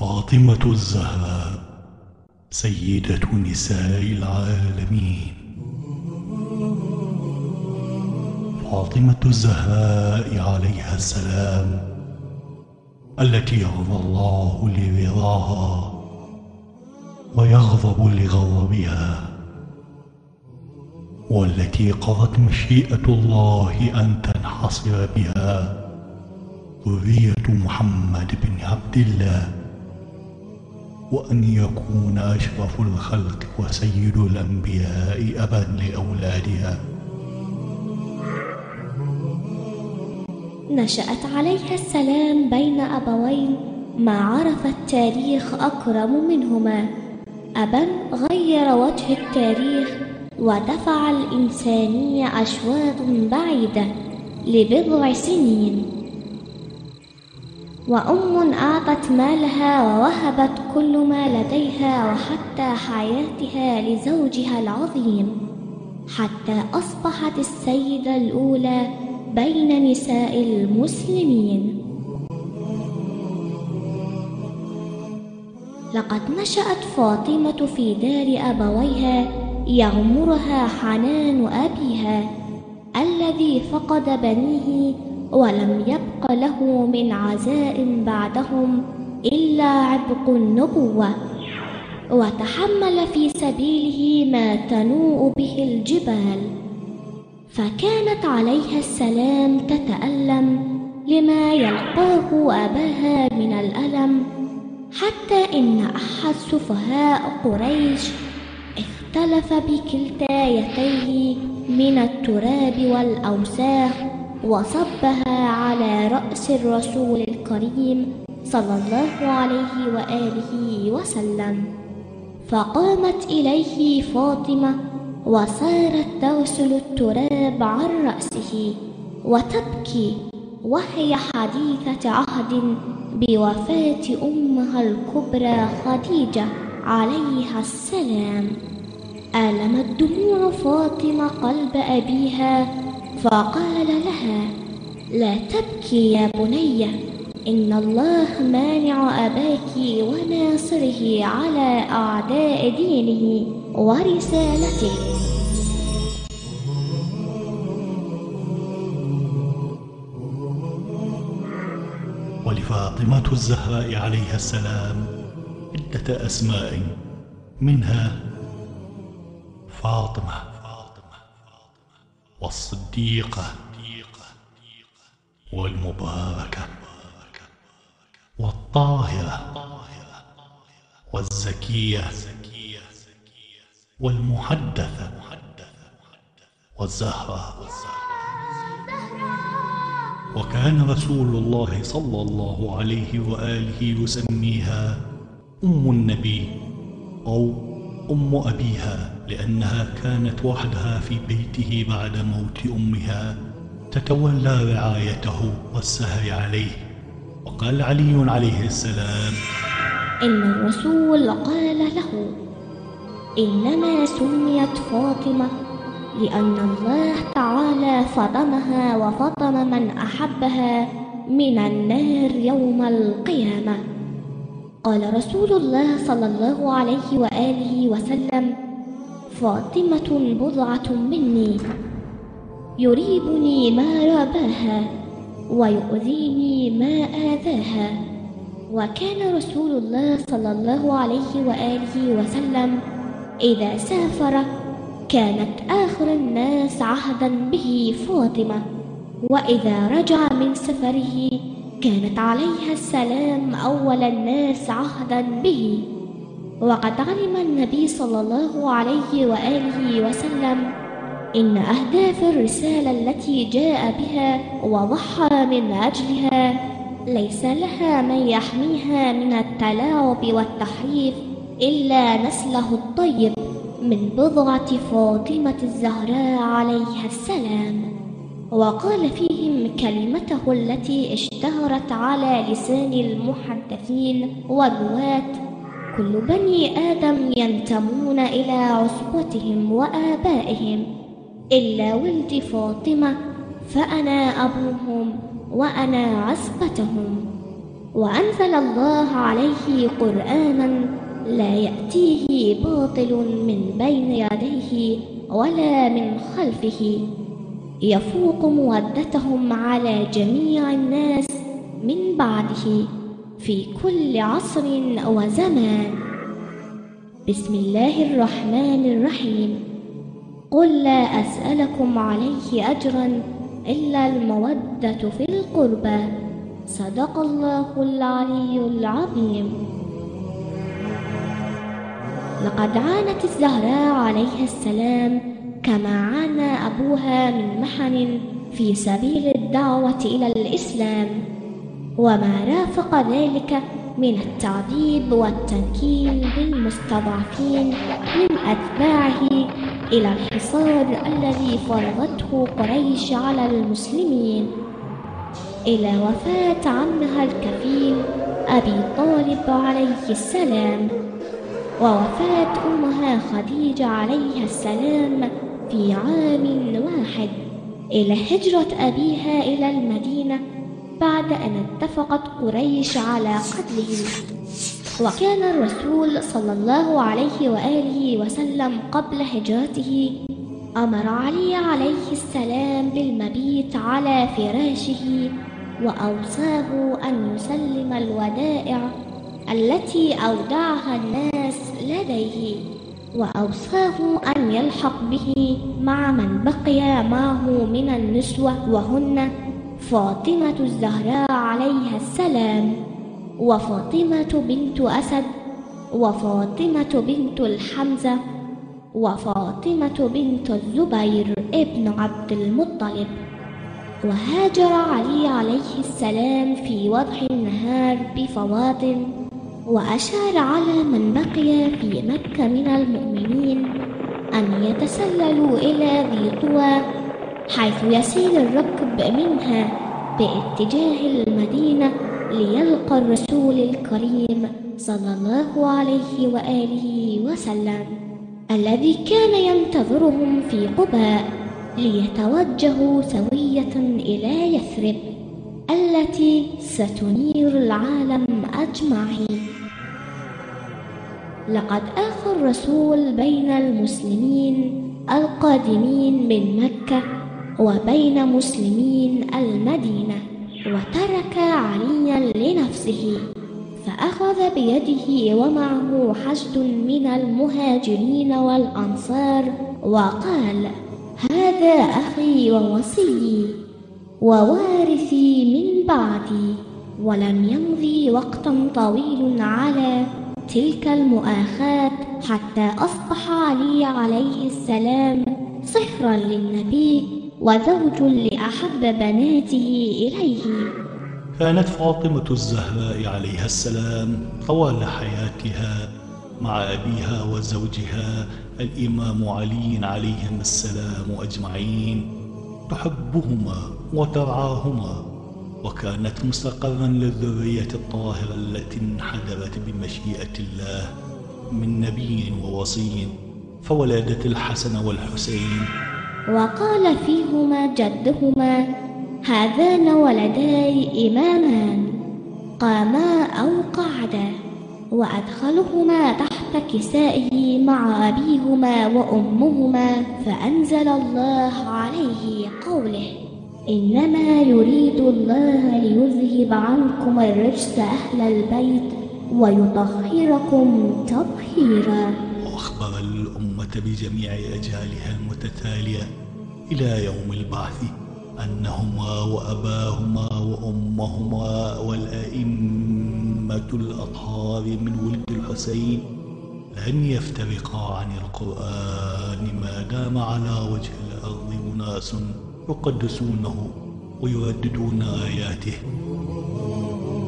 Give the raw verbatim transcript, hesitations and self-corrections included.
فاطمة الزهراء سيدة نساء العالمين. فاطمة الزهراء عليها السلام التي يرضى الله لرضاها ويغضب لغضبها، والتي قضت مشيئة الله أن تنحصر بها ذرية محمد بن عبد الله، وأن يكون أشرف الخلق وسيد الأنبياء أبا لأولادها. نشأت عليها السلام بين أبوين ما عرف التاريخ أكرم منهما، أبا غير وجه التاريخ ودفع الإنسانية أشواط بعيدة لبضع سنين، وأم أعطت مالها ووهبت كل ما لديها وحتى حياتها لزوجها العظيم، حتى أصبحت السيدة الأولى بين نساء المسلمين. لقد نشأت فاطمة في دار أبويها يغمرها حنان أبيها الذي فقد بنيه ولم يبق له من عزاء بعدهم إلا عبق النبوة، وتحمل في سبيله ما تنوء به الجبال، فكانت عليها السلام تتألم لما يلقاه أباها من الألم، حتى إن أحد سفهاء قريش اختلف بكلتا يديه من التراب والأوساخ وصبها على رأس الرسول الكريم صلى الله عليه وآله وسلم، فقامت إليه فاطمة وصارت تغسل التراب عن رأسه وتبكي، وهي حديثة عهد بوفاة أمها الكبرى خديجة عليها السلام. آلمت دموع فاطمة قلب أبيها فقال لها: لا تبكي يا بني، إن الله مانع أباك وناصره على أعداء دينه ورسالته. ولفاطمة الزهراء عليها السلام عدة أسماء، منها فاطمة والصديقة والمباركة والطاهرة والزكية والمحدثة والزهراء. وكان رسول الله صلى الله عليه وآله يسميها أم النبي أو أم أبيها، لأنها كانت وحدها في بيته بعد موت أمها تتولى رعايته والسهر عليه. وقال علي عليه السلام: إن الرسول قال له: إنما سميت فاطمة لأن الله تعالى فطمها وفطم من أحبها من النار يوم القيامة. قال رسول الله صلى الله عليه وآله وسلم: فاطمة بضعة مني، يريبني ما راباها ويؤذيني ما آذاها. وكان رسول الله صلى الله عليه وآله وسلم إذا سافر كانت آخر الناس عهدا به فاطمة، وإذا رجع من سفره كانت عليها السلام أول الناس عهدا به. وقد علم النبي صلى الله عليه وآله وسلم إن أهداف الرسالة التي جاء بها وضحى من أجلها ليس لها من يحميها من التلاعب والتحريف إلا نسله الطيب من بضعة فاطمة الزهراء عليها السلام. وقال فيهم كلمته التي اشتهرت على لسان المحدثين والرواة: كل بني آدم ينتمون إلى عصبتهم وآبائهم إلا ولد فاطمة، فأنا أبوهم وأنا عصبتهم. وأنزل الله عليه قرآنا لا يأتيه باطل من بين يديه ولا من خلفه، يفوق مودتهم على جميع الناس من بعده في كل عصر وزمان. بسم الله الرحمن الرحيم. قل لا أسألكم عليه أجرا إلا المودة في القربى. صدق الله العلي العظيم. لقد عانت الزهراء عليها السلام كما عانى أبوها من محن في سبيل الدعوة إلى الإسلام، وما رافق ذلك من التعذيب والتنكيل بالمستضعفين من أتباعه إلى الحصار الذي فرضته قريش على المسلمين، إلى وفاة عمها الكفيل أبي طالب عليه السلام، ووفاة أمها خديجة عليها السلام في عام واحد، إلى هجرة أبيها إلى المدينة بعد أن اتفقت قريش على قتله. وكان الرسول صلى الله عليه وآله وسلم قبل هجرته أمر علي عليه السلام بالمبيت على فراشه، وأوصاه أن يسلم الودائع التي أودعها الناس لديه، وأوصاه أن يلحق به مع من بقي معه من النسوة، وهن فاطمة الزهراء عليها السلام، وفاطمة بنت أسد، وفاطمة بنت الحمزة، وفاطمة بنت الزبير ابن عبد المطلب. وهاجر علي عليه السلام في وضح النهار بفواطم، وأشار على من بقي في مكة من المؤمنين أن يتسللوا إلى ذي طوى حيث يسير الركب منها باتجاه المدينة ليلقى الرسول الكريم صلى الله عليه وآله وسلم الذي كان ينتظرهم في قباء ليتوجهوا سوية إلى يثرب التي ستنير العالم أجمعين. لقد آخى الرسول بين المسلمين القادمين من مكة وبين مسلمين المدينة، وترك عليا لنفسه، فأخذ بيده ومعه حشد من المهاجرين والأنصار، وقال: هذا أخي ووصيي ووارثي من بعدي. ولم يمضي وقت طويل على تلك المؤاخاة حتى أصبح علي عليه السلام صهرا للنبي وزوج لأحب بناته إليه. كانت فاطمة الزهراء عليها السلام طوال حياتها مع أبيها وزوجها الإمام علي عليهم السلام أجمعين تحبهما وترعاهما، وكانت مستقرا للذرية الطاهرة التي انحدرت بمشيئة الله من نبي ووصي، فولدت الحسن والحسين. وقال فيهما جدهما: هذان ولداي إمامان قاما أو قعدا، وأدخلهما تحت كسائه مع أبيهما وأمهما، فأنزل الله عليه قوله: إنما يريد الله ليذهب عنكم الرجس أهل البيت ويطهركم تطهيرا. وأخبر الأمة بجميع أجالها المتتالية إلى يوم البعث أنهما وأباهما وأمهما والأئمة الأطهار من ولد الحسين لن يفترقا عن القرآن ما دام على وجه الأرض أناس يقدسونه ويرددون آياته.